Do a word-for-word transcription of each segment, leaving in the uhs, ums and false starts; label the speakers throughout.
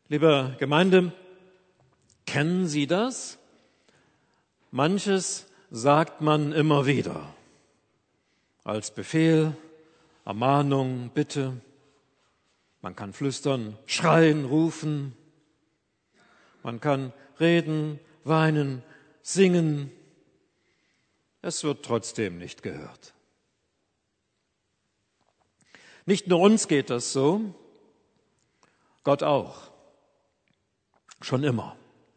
Speaker 1: Liebe Gemeinde, kennen Sie das? Manches sagt man immer wieder. Als Befehl, Ermahnung, Bitte. Man kann flüstern, schreien, rufen. Man kann reden, weinen, singen. Es wird trotzdem nicht gehört. Nicht nur uns geht das so, Gott auch. Schon immer.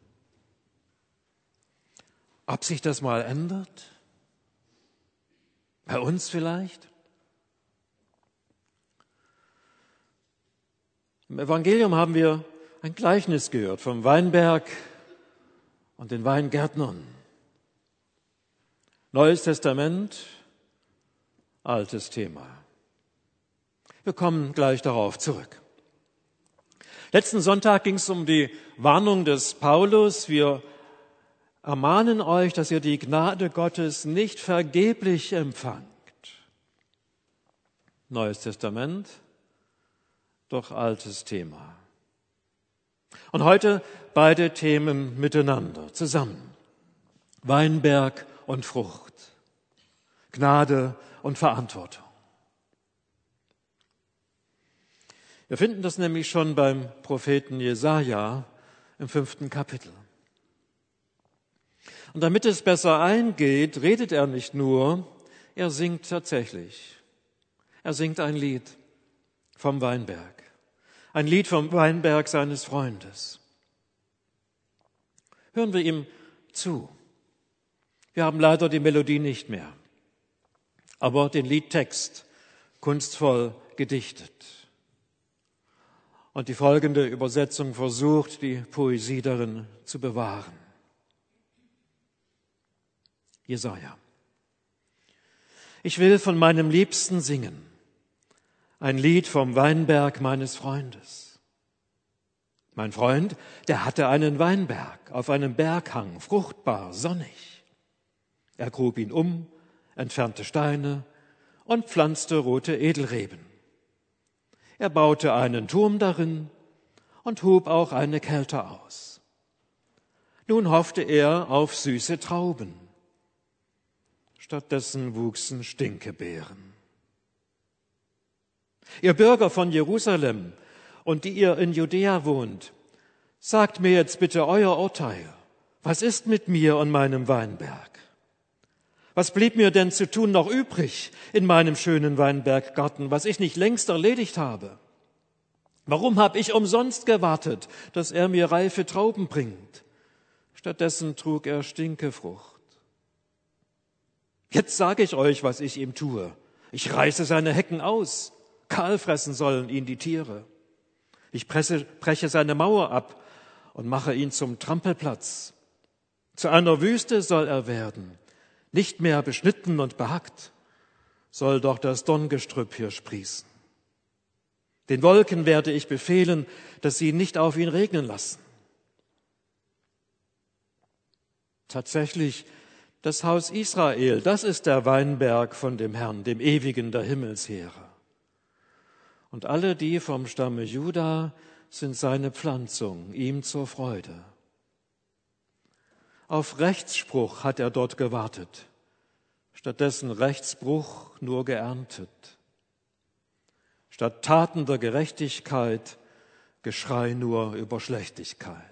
Speaker 1: Ob sich das mal ändert? Bei uns vielleicht? Im Evangelium haben wir ein Gleichnis gehört vom Weinberg und den Weingärtnern. Neues Testament, altes Thema. Wir kommen gleich darauf zurück. Letzten Sonntag ging es um die Warnung des Paulus. Wir ermahnen euch, dass ihr die Gnade Gottes nicht vergeblich empfangt. Neues Testament, doch altes Thema. Und heute beide Themen miteinander, zusammen. Weinberg und Frucht. Gnade und Verantwortung. Wir finden das nämlich schon beim Propheten Jesaja im fünften Kapitel. Und damit es besser eingeht, redet er nicht nur, er singt tatsächlich. Er singt ein Lied vom Weinberg. Ein Lied vom Weinberg seines Freundes. Hören wir ihm zu. Wir haben leider die Melodie nicht mehr, aber den Liedtext kunstvoll gedichtet. Und die folgende Übersetzung versucht, die Poesie darin zu bewahren. Jesaja. Ich will von meinem Liebsten singen, ein Lied vom Weinberg meines Freundes. Mein Freund, der hatte einen Weinberg auf einem Berghang, fruchtbar, sonnig. Er grub ihn um, entfernte Steine und pflanzte rote Edelreben. Er baute einen Turm darin und hub auch eine Kelter aus. Nun hoffte er auf süße Trauben. Stattdessen wuchsen Stinkebeeren. Ihr Bürger von Jerusalem und die ihr in Judäa wohnt, sagt mir jetzt bitte euer Urteil. Was ist mit mir und meinem Weinberg? Was blieb mir denn zu tun noch übrig in meinem schönen Weinberggarten, was ich nicht längst erledigt habe? Warum habe ich umsonst gewartet, dass er mir reife Trauben bringt? Stattdessen trug er Stinkefrucht. Jetzt sage ich euch, was ich ihm tue. Ich reiße seine Hecken aus. Kahl fressen sollen ihn die Tiere. Ich presse, breche seine Mauer ab und mache ihn zum Trampelplatz. Zu einer Wüste soll er werden. Nicht mehr beschnitten und behackt, soll doch das Dorngestrüpp hier sprießen. Den Wolken werde ich befehlen, dass sie nicht auf ihn regnen lassen. Tatsächlich, das Haus Israel, das ist der Weinberg von dem Herrn, dem Ewigen der Himmelsheere. Und alle die vom Stamme Juda sind seine Pflanzung, ihm zur Freude. Auf Rechtsspruch hat er dort gewartet, stattdessen Rechtsbruch nur geerntet. Statt Taten der Gerechtigkeit Geschrei nur über Schlechtigkeit.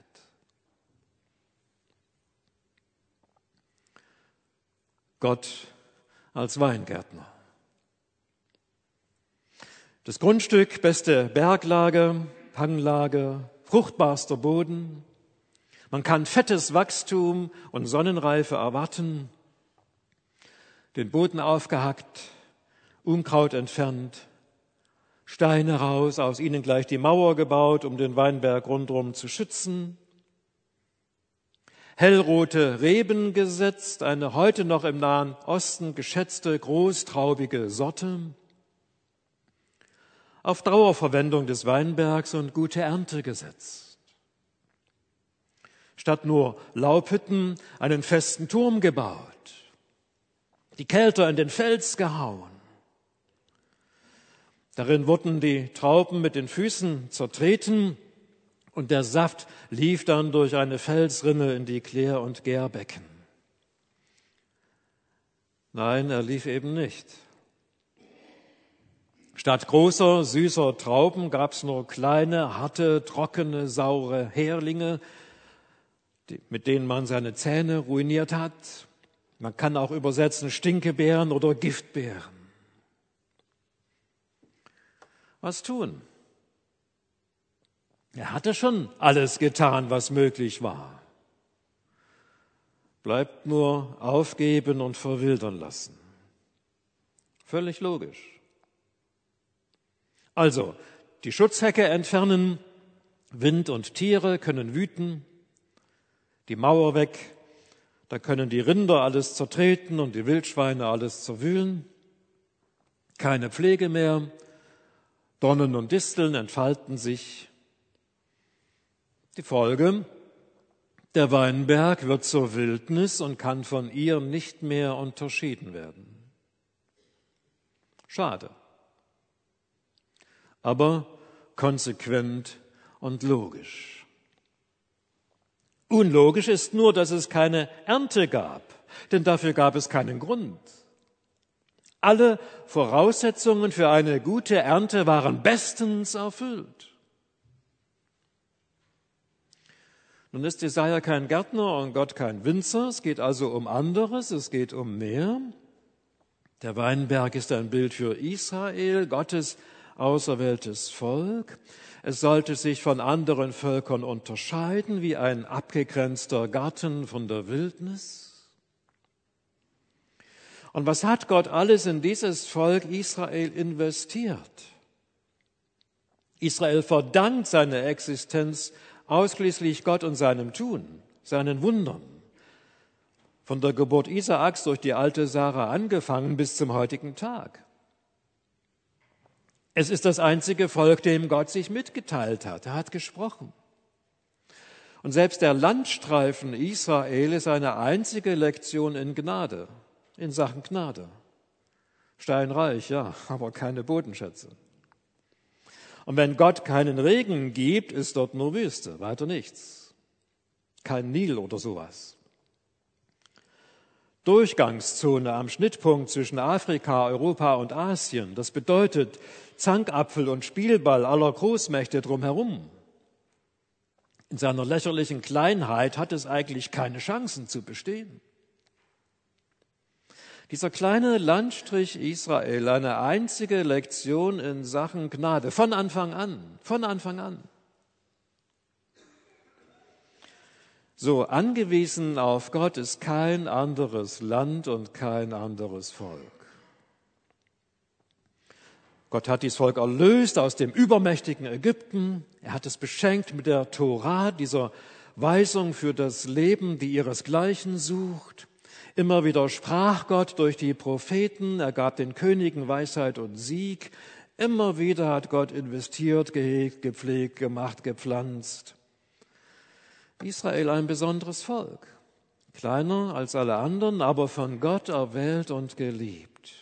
Speaker 1: Gott als Weingärtner. Das Grundstück, beste Berglage, Hanglage, fruchtbarster Boden. Man kann fettes Wachstum und Sonnenreife erwarten. Den Boden aufgehackt, Unkraut entfernt, Steine raus, aus ihnen gleich die Mauer gebaut, um den Weinberg rundherum zu schützen. Hellrote Reben gesetzt, eine heute noch im Nahen Osten geschätzte großtraubige Sorte. Auf Dauerverwendung des Weinbergs und gute Ernte gesetzt. Statt nur Laubhütten einen festen Turm gebaut. Die Kelter in den Fels gehauen. Darin wurden die Trauben mit den Füßen zertreten, Und der Saft lief dann durch eine Felsrinne in die Klär- und Gärbecken. Nein, er lief eben nicht. Statt großer, süßer Trauben gab es nur kleine, harte, trockene, saure Heringe, die, mit denen man seine Zähne ruiniert hat. Man kann auch übersetzen Stinkebeeren oder Giftbeeren. Was tun? Er hatte schon alles getan, was möglich war. Bleibt nur aufgeben und verwildern lassen. Völlig logisch. Also, die Schutzhecke entfernen, Wind und Tiere können wüten, die Mauer weg, da können die Rinder alles zertreten und die Wildschweine alles zerwühlen. Keine Pflege mehr, Dornen und Disteln entfalten sich. Die Folge: Der Weinberg wird zur Wildnis und kann von ihr nicht mehr unterschieden werden. Schade, aber konsequent und logisch. Unlogisch ist nur, dass es keine Ernte gab, denn dafür gab es keinen Grund. Alle Voraussetzungen für eine gute Ernte waren bestens erfüllt. Nun ist Jesaja kein Gärtner und Gott kein Winzer. Es geht also um anderes, es geht um mehr. Der Weinberg ist ein Bild für Israel, Gottes auserwähltes Volk. Es sollte sich von anderen Völkern unterscheiden, wie ein abgegrenzter Garten von der Wildnis. Und was hat Gott alles in dieses Volk Israel investiert? Israel verdankt seine Existenz ausschließlich Gott und seinem Tun, seinen Wundern. Von der Geburt Isaaks durch die alte Sarah angefangen bis zum heutigen Tag. Es ist das einzige Volk, dem Gott sich mitgeteilt hat. Er hat gesprochen. Und selbst der Landstreifen Israel ist eine einzige Lektion in Gnade, in Sachen Gnade. Steinreich, ja, aber keine Bodenschätze. Und wenn Gott keinen Regen gibt, ist dort nur Wüste, weiter nichts. Kein Nil oder sowas. Durchgangszone am Schnittpunkt zwischen Afrika, Europa und Asien. Das bedeutet Zankapfel und Spielball aller Großmächte drumherum. In seiner lächerlichen Kleinheit hat es eigentlich keine Chancen zu bestehen. Dieser kleine Landstrich Israel, eine einzige Lektion in Sachen Gnade, von Anfang an, von Anfang an. So angewiesen auf Gott ist kein anderes Land und kein anderes Volk. Gott hat dieses Volk erlöst aus dem übermächtigen Ägypten. Er hat es beschenkt mit der Tora, dieser Weisung für das Leben, die ihresgleichen sucht. Immer wieder sprach Gott durch die Propheten, er gab den Königen Weisheit und Sieg. Immer wieder hat Gott investiert, gehegt, gepflegt, gemacht, gepflanzt. Israel ein besonderes Volk, kleiner als alle anderen, aber von Gott erwählt und geliebt.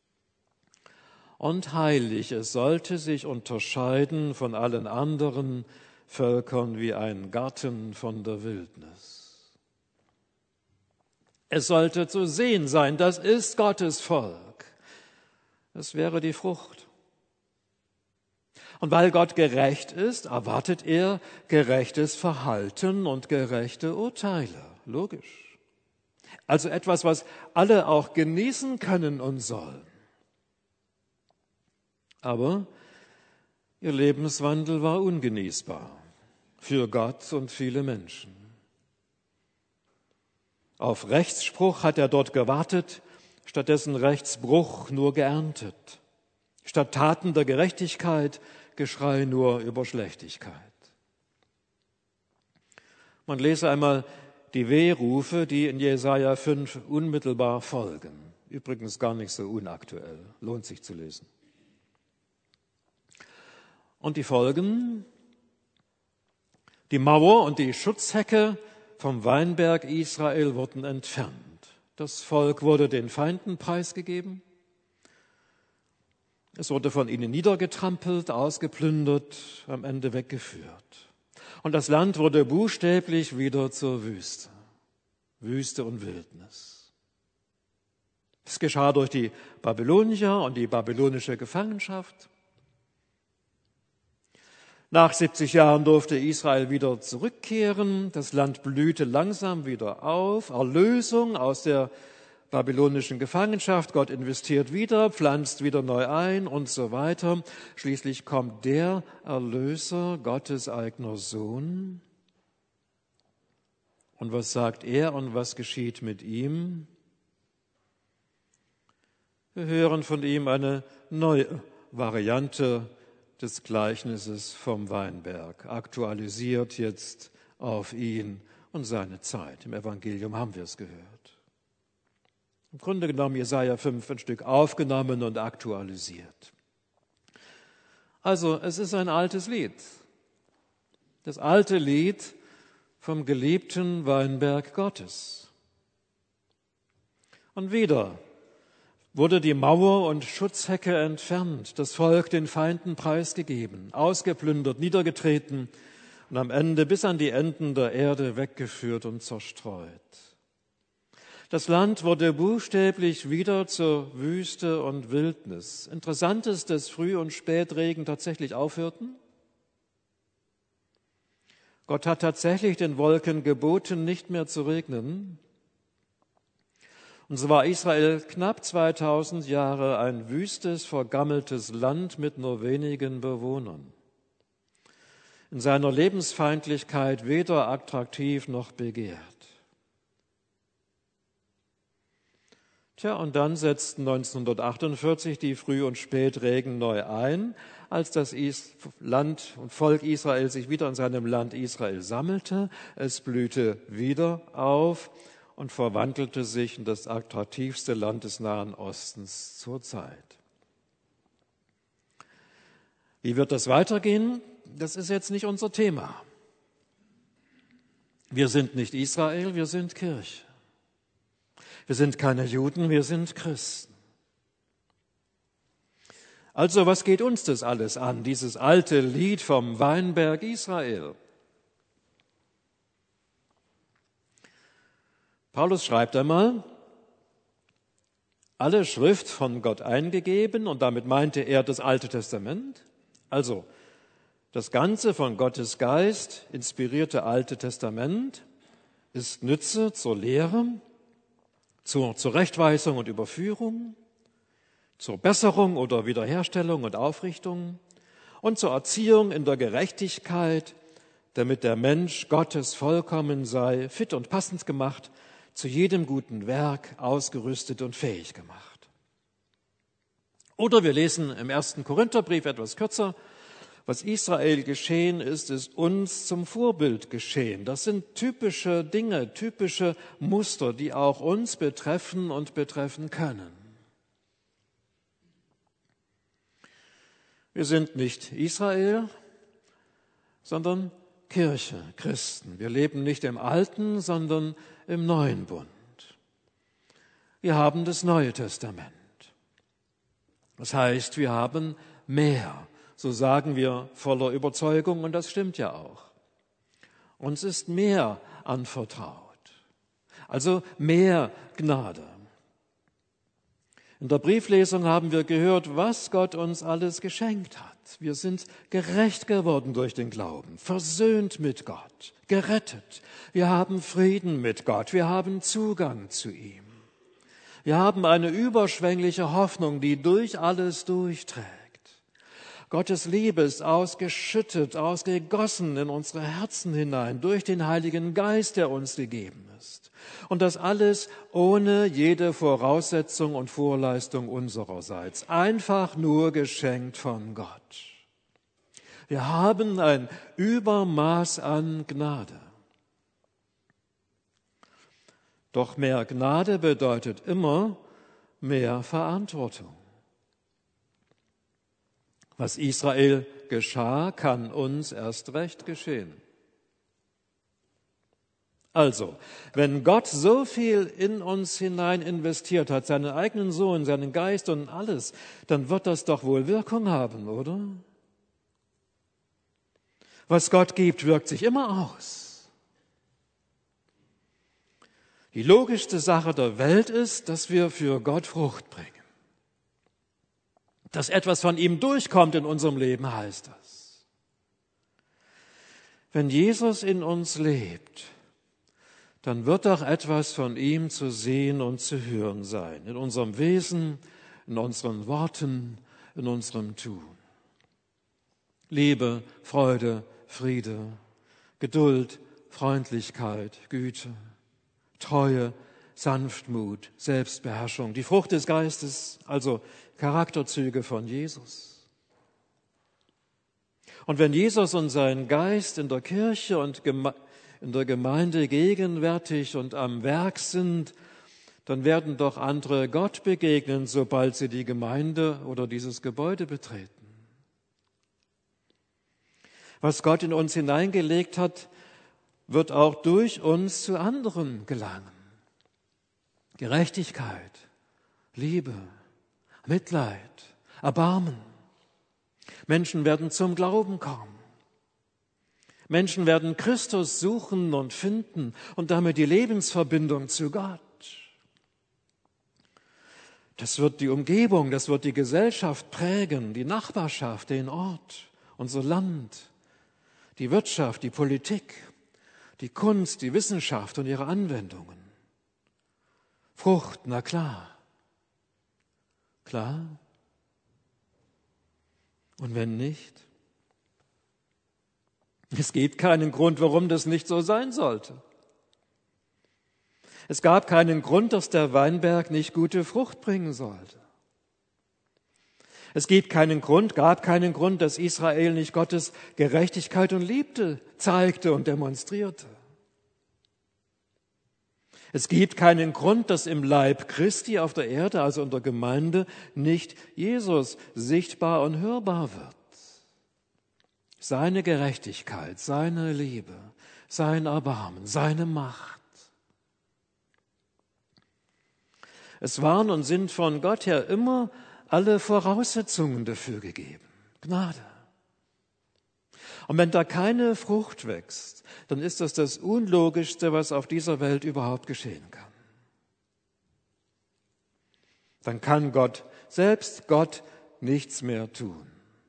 Speaker 1: Und heilig, es sollte sich unterscheiden von allen anderen Völkern wie ein Garten von der Wildnis. Es sollte zu sehen sein, das ist Gottes Volk. Es wäre die Frucht. Und weil Gott gerecht ist, erwartet er gerechtes Verhalten und gerechte Urteile. Logisch. Also etwas, was alle auch genießen können und sollen. Aber ihr Lebenswandel war ungenießbar für Gott und viele Menschen. Auf Rechtsspruch hat er dort gewartet, stattdessen Rechtsbruch nur geerntet. Statt Taten der Gerechtigkeit Geschrei nur über Schlechtigkeit. Man lese einmal die Wehrufe, die in Jesaja fünf unmittelbar folgen. Übrigens gar nicht so unaktuell, lohnt sich zu lesen. Und die Folgen: Die Mauer und die Schutzhecke vom Weinberg Israel wurden entfernt. Das Volk wurde den Feinden preisgegeben. Es wurde von ihnen niedergetrampelt, ausgeplündert, am Ende weggeführt. Und das Land wurde buchstäblich wieder zur Wüste. Wüste und Wildnis. Es geschah durch die Babylonier und die babylonische Gefangenschaft. Nach siebzig Jahren durfte Israel wieder zurückkehren. Das Land blühte langsam wieder auf. Erlösung aus der babylonischen Gefangenschaft. Gott investiert wieder, pflanzt wieder neu ein und so weiter. Schließlich kommt der Erlöser, Gottes eigener Sohn. Und was sagt er und was geschieht mit ihm? Wir hören von ihm eine neue Variante des Gleichnisses vom Weinberg, aktualisiert jetzt auf ihn und seine Zeit. Im Evangelium haben wir es gehört. Im Grunde genommen Jesaja fünf ein Stück aufgenommen und aktualisiert. Also es ist ein altes Lied. Das alte Lied vom geliebten Weinberg Gottes. Und wieder wurde die Mauer und Schutzhecke entfernt, das Volk den Feinden preisgegeben, ausgeplündert, niedergetreten und am Ende bis an die Enden der Erde weggeführt und zerstreut. Das Land wurde buchstäblich wieder zur Wüste und Wildnis. Interessant ist, dass Früh- und Spätregen tatsächlich aufhörten. Gott hat tatsächlich den Wolken geboten, nicht mehr zu regnen. Und so war Israel knapp zweitausend Jahre ein wüstes, vergammeltes Land mit nur wenigen Bewohnern. In seiner Lebensfeindlichkeit weder attraktiv noch begehrt. Tja, und dann setzten neunzehnhundertachtundvierzig die Früh- und Spätregen neu ein, als das Land und Volk Israel sich wieder in seinem Land Israel sammelte. Es blühte wieder auf und verwandelte sich in das attraktivste Land des Nahen Ostens zur Zeit. Wie wird das weitergehen? Das ist jetzt nicht unser Thema. Wir sind nicht Israel, wir sind Kirche. Wir sind keine Juden, wir sind Christen. Also, was geht uns das alles an, dieses alte Lied vom Weinberg Israel? Paulus schreibt einmal, alle Schrift von Gott eingegeben, und damit meinte er das Alte Testament, also das ganze von Gottes Geist inspirierte Alte Testament ist Nütze zur Lehre, zur Zurechtweisung und Überführung, zur Besserung oder Wiederherstellung und Aufrichtung und zur Erziehung in der Gerechtigkeit, damit der Mensch Gottes vollkommen sei, fit und passend gemacht, zu jedem guten Werk ausgerüstet und fähig gemacht. Oder wir lesen im ersten Korintherbrief etwas kürzer, was Israel geschehen ist, ist uns zum Vorbild geschehen. Das sind typische Dinge, typische Muster, die auch uns betreffen und betreffen können. Wir sind nicht Israel, sondern Kirche, Christen. Wir leben nicht im Alten, sondern im Neuen Bund. Wir haben das Neue Testament. Das heißt, wir haben mehr. So sagen wir voller Überzeugung, und das stimmt ja auch. Uns ist mehr anvertraut, also mehr Gnade. In der Brieflesung haben wir gehört, was Gott uns alles geschenkt hat. Wir sind gerecht geworden durch den Glauben, versöhnt mit Gott, gerettet. Wir haben Frieden mit Gott, wir haben Zugang zu ihm. Wir haben eine überschwängliche Hoffnung, die durch alles durchträgt. Gottes Liebe ist ausgeschüttet, ausgegossen in unsere Herzen hinein durch den Heiligen Geist, der uns gegeben ist. Und das alles ohne jede Voraussetzung und Vorleistung unsererseits. Einfach nur geschenkt von Gott. Wir haben ein Übermaß an Gnade. Doch mehr Gnade bedeutet immer mehr Verantwortung. Was Israel geschah, kann uns erst recht geschehen. Also, wenn Gott so viel in uns hinein investiert hat, seinen eigenen Sohn, seinen Geist und alles, dann wird das doch wohl Wirkung haben, oder? Was Gott gibt, wirkt sich immer aus. Die logischste Sache der Welt ist, dass wir für Gott Frucht bringen. Dass etwas von ihm durchkommt in unserem Leben, heißt das. Wenn Jesus in uns lebt, dann wird auch etwas von ihm zu sehen und zu hören sein. In unserem Wesen, in unseren Worten, in unserem Tun. Liebe, Freude, Friede, Geduld, Freundlichkeit, Güte, Treue, Sanftmut, Selbstbeherrschung. Die Frucht des Geistes, also Charakterzüge von Jesus. Und wenn Jesus und sein Geist in der Kirche und in der Gemeinde gegenwärtig und am Werk sind, dann werden doch andere Gott begegnen, sobald sie die Gemeinde oder dieses Gebäude betreten. Was Gott in uns hineingelegt hat, wird auch durch uns zu anderen gelangen. Gerechtigkeit, Liebe, Mitleid, Erbarmen. Menschen werden zum Glauben kommen. Menschen werden Christus suchen und finden und damit die Lebensverbindung zu Gott. Das wird die Umgebung, das wird die Gesellschaft prägen, die Nachbarschaft, den Ort, unser Land, die Wirtschaft, die Politik, die Kunst, die Wissenschaft und ihre Anwendungen. Frucht, na klar. Klar? Und wenn nicht? Es gibt keinen Grund, warum das nicht so sein sollte. Es gab keinen Grund, dass der Weinberg nicht gute Frucht bringen sollte. Es gibt keinen Grund, gab keinen Grund, dass Israel nicht Gottes Gerechtigkeit und Liebe zeigte und demonstrierte. Es gibt keinen Grund, dass im Leib Christi auf der Erde, also in der Gemeinde, nicht Jesus sichtbar und hörbar wird. Seine Gerechtigkeit, seine Liebe, sein Erbarmen, seine Macht. Es waren und sind von Gott her immer alle Voraussetzungen dafür gegeben. Gnade. Und wenn da keine Frucht wächst, dann ist das das Unlogischste, was auf dieser Welt überhaupt geschehen kann. Dann kann Gott, selbst Gott, nichts mehr tun.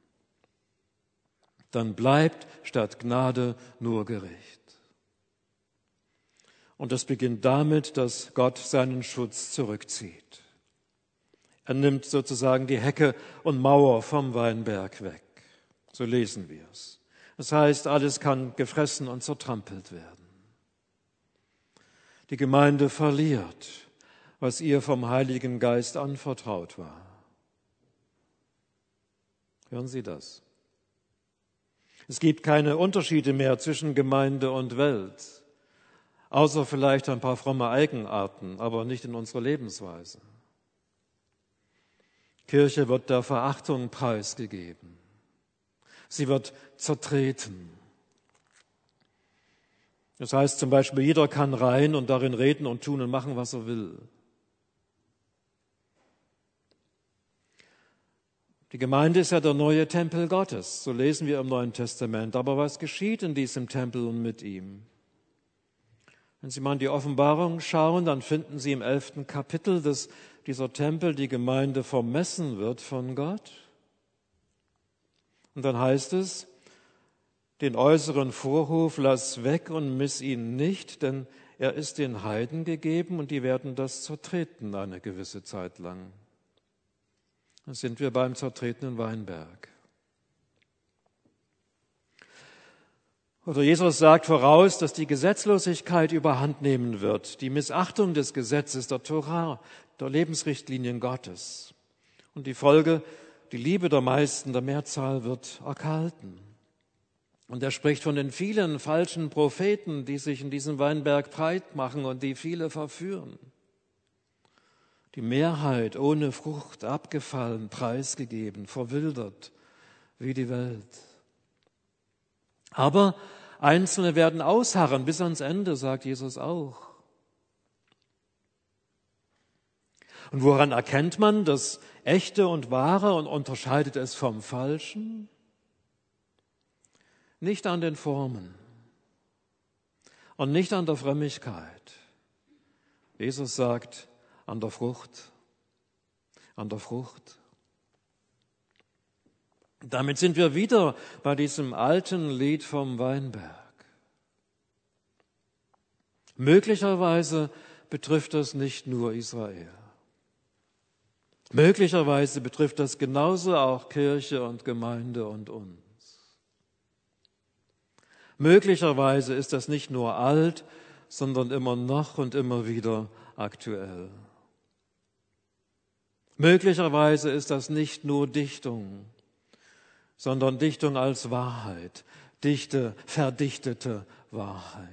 Speaker 1: Dann bleibt statt Gnade nur Gericht. Und das beginnt damit, dass Gott seinen Schutz zurückzieht. Er nimmt sozusagen die Hecke und Mauer vom Weinberg weg. So lesen wir es. Das heißt, alles kann gefressen und zertrampelt werden. Die Gemeinde verliert, was ihr vom Heiligen Geist anvertraut war. Hören Sie das? Es gibt keine Unterschiede mehr zwischen Gemeinde und Welt, außer vielleicht ein paar fromme Eigenarten, aber nicht in unserer Lebensweise. Kirche wird der Verachtung preisgegeben. Sie wird zertreten. Das heißt zum Beispiel, jeder kann rein und darin reden und tun und machen, was er will. Die Gemeinde ist ja der neue Tempel Gottes, so lesen wir im Neuen Testament. Aber was geschieht in diesem Tempel und mit ihm? Wenn Sie mal in die Offenbarung schauen, dann finden Sie im elften Kapitel, dass dieser Tempel, die Gemeinde, vermessen wird von Gott. Und dann heißt es, den äußeren Vorhof lass weg und miss ihn nicht, denn er ist den Heiden gegeben und die werden das zertreten eine gewisse Zeit lang. Dann sind wir beim zertretenen Weinberg. Oder Jesus sagt voraus, dass die Gesetzlosigkeit überhand nehmen wird, die Missachtung des Gesetzes, der Torah, der Lebensrichtlinien Gottes. Und die Folge, die Liebe der meisten, der Mehrzahl wird erkalten. Und er spricht von den vielen falschen Propheten, die sich in diesem Weinberg breit machen und die viele verführen. Die Mehrheit ohne Frucht, abgefallen, preisgegeben, verwildert wie die Welt. Aber Einzelne werden ausharren bis ans Ende, sagt Jesus auch. Und woran erkennt man das Echte und Wahre und unterscheidet es vom Falschen? nicht an den Formen und nicht an der Frömmigkeit. Jesus sagt, an der Frucht, an der Frucht. Damit sind wir wieder bei diesem alten Lied vom Weinberg. Möglicherweise betrifft das nicht nur Israel. Möglicherweise betrifft das genauso auch Kirche und Gemeinde und uns. Möglicherweise ist das nicht nur alt, sondern immer noch und immer wieder aktuell. Möglicherweise ist das nicht nur Dichtung, sondern Dichtung als Wahrheit, dichte, verdichtete Wahrheit.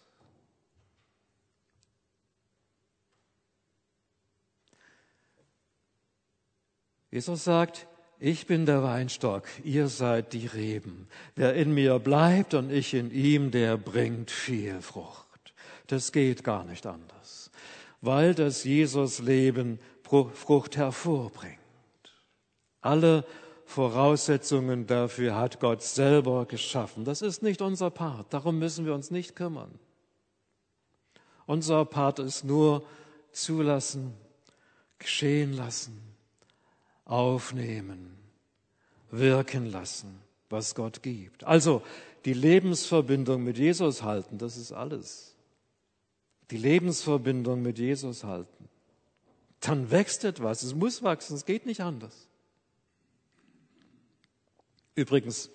Speaker 1: Jesus sagt, ich bin der Weinstock, ihr seid die Reben. Wer in mir bleibt und ich in ihm, der bringt viel Frucht. Das geht gar nicht anders, weil das Jesus-Leben Frucht hervorbringt. Alle Voraussetzungen dafür hat Gott selber geschaffen. Das ist nicht unser Part, darum müssen wir uns nicht kümmern. Unser Part ist nur zulassen, geschehen lassen, aufnehmen, wirken lassen, was Gott gibt. Also die Lebensverbindung mit Jesus halten, das ist alles. Die Lebensverbindung mit Jesus halten. Dann wächst etwas, es muss wachsen, es geht nicht anders. Übrigens,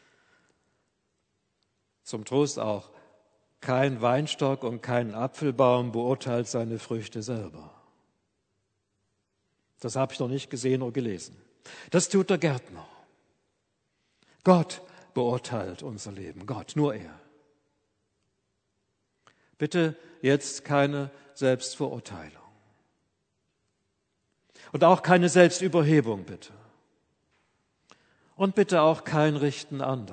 Speaker 1: zum Trost auch, kein Weinstock und kein Apfelbaum beurteilt seine Früchte selber. Das habe ich noch nicht gesehen oder gelesen. Das tut der Gärtner. Gott beurteilt unser Leben. Gott, nur er. Bitte jetzt keine Selbstverurteilung. Und auch keine Selbstüberhebung, bitte. Und bitte auch kein Richten anderer.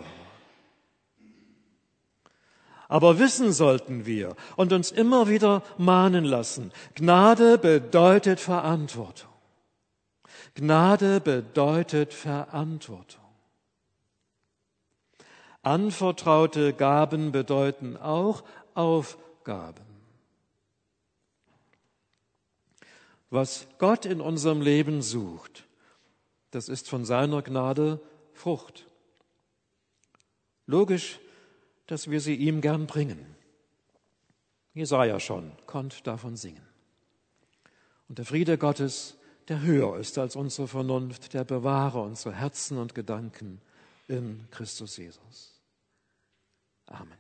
Speaker 1: Aber wissen sollten wir und uns immer wieder mahnen lassen, Gnade bedeutet Verantwortung. Gnade bedeutet Verantwortung. Anvertraute Gaben bedeuten auch Aufgaben. Was Gott in unserem Leben sucht, das ist von seiner Gnade Frucht. Logisch, dass wir sie ihm gern bringen. Jesaja schon konnte davon singen. Und der Friede Gottes, der höher ist als unsere Vernunft, der bewahre unsere Herzen und Gedanken in Christus Jesus. Amen.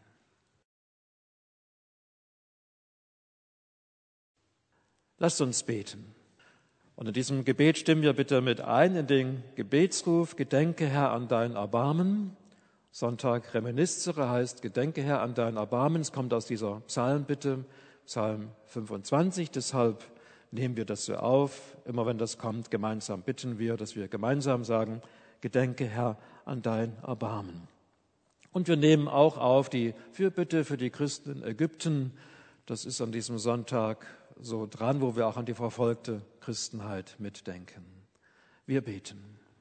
Speaker 1: Lasst uns beten. Und in diesem Gebet stimmen wir bitte mit ein in den Gebetsruf, Gedenke Herr an dein Erbarmen. Sonntag Reminiscere heißt, Gedenke Herr an dein Erbarmen. Es kommt aus dieser Psalmbitte, Psalm fünfundzwanzig, deshalb nehmen wir das so auf. Immer wenn das kommt, gemeinsam bitten wir, dass wir gemeinsam sagen, Gedenke Herr an dein Erbarmen. Und wir nehmen auch auf die Fürbitte für die Christen in Ägypten. Das ist an diesem Sonntag so dran, wo wir auch an die verfolgte Christenheit mitdenken. Wir beten.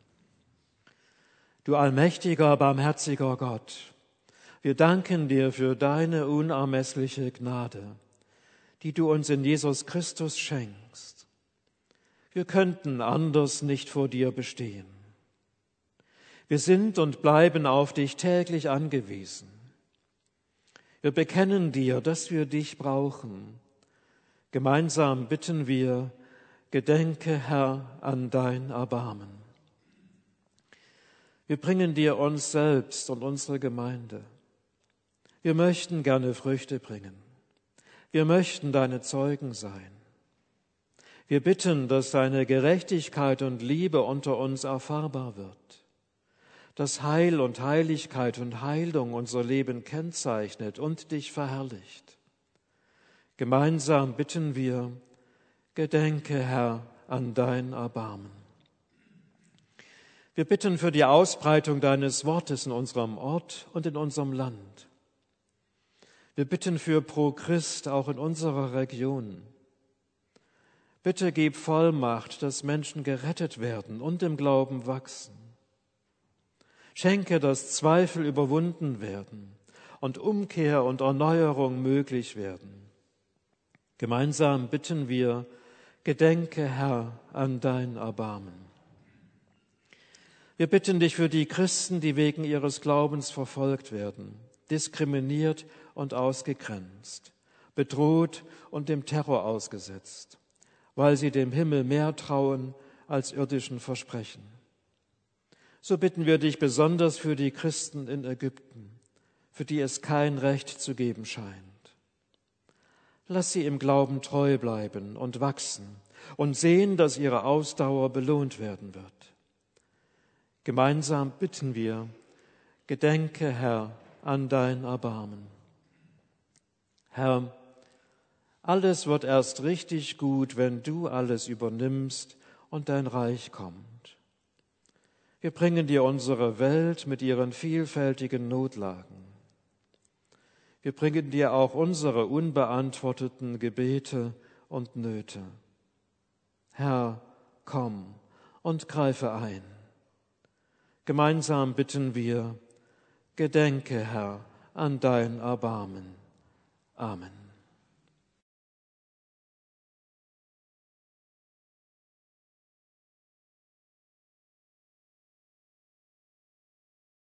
Speaker 1: Du allmächtiger, barmherziger Gott, wir danken dir für deine unermessliche Gnade, die du uns in Jesus Christus schenkst. Wir könnten anders nicht vor dir bestehen. Wir sind und bleiben auf dich täglich angewiesen. Wir bekennen dir, dass wir dich brauchen. Gemeinsam bitten wir, gedenke, Herr, an dein Erbarmen. Wir bringen dir uns selbst und unsere Gemeinde. Wir möchten gerne Früchte bringen. Wir möchten deine Zeugen sein. Wir bitten, dass deine Gerechtigkeit und Liebe unter uns erfahrbar wird, dass Heil und Heiligkeit und Heilung unser Leben kennzeichnet und dich verherrlicht. Gemeinsam bitten wir, gedenke, Herr, an dein Erbarmen. Wir bitten für die Ausbreitung deines Wortes in unserem Ort und in unserem Land. Wir bitten für Pro Christ auch in unserer Region. Bitte gib Vollmacht, dass Menschen gerettet werden und im Glauben wachsen. Schenke, dass Zweifel überwunden werden und Umkehr und Erneuerung möglich werden. Gemeinsam bitten wir, gedenke, Herr, an dein Erbarmen. Wir bitten dich für die Christen, die wegen ihres Glaubens verfolgt werden, diskriminiert und ausgegrenzt, bedroht und dem Terror ausgesetzt, weil sie dem Himmel mehr trauen als irdischen Versprechen. So bitten wir dich besonders für die Christen in Ägypten, für die es kein Recht zu geben scheint. Lass sie im Glauben treu bleiben und wachsen und sehen, dass ihre Ausdauer belohnt werden wird. Gemeinsam bitten wir, gedenke, Herr, an dein Erbarmen. Herr, alles wird erst richtig gut, wenn du alles übernimmst und dein Reich kommt. Wir bringen dir unsere Welt mit ihren vielfältigen Notlagen. Wir bringen dir auch unsere unbeantworteten Gebete und Nöte. Herr, komm und greife ein. Gemeinsam bitten wir, gedenke, Herr, an dein Erbarmen. Amen.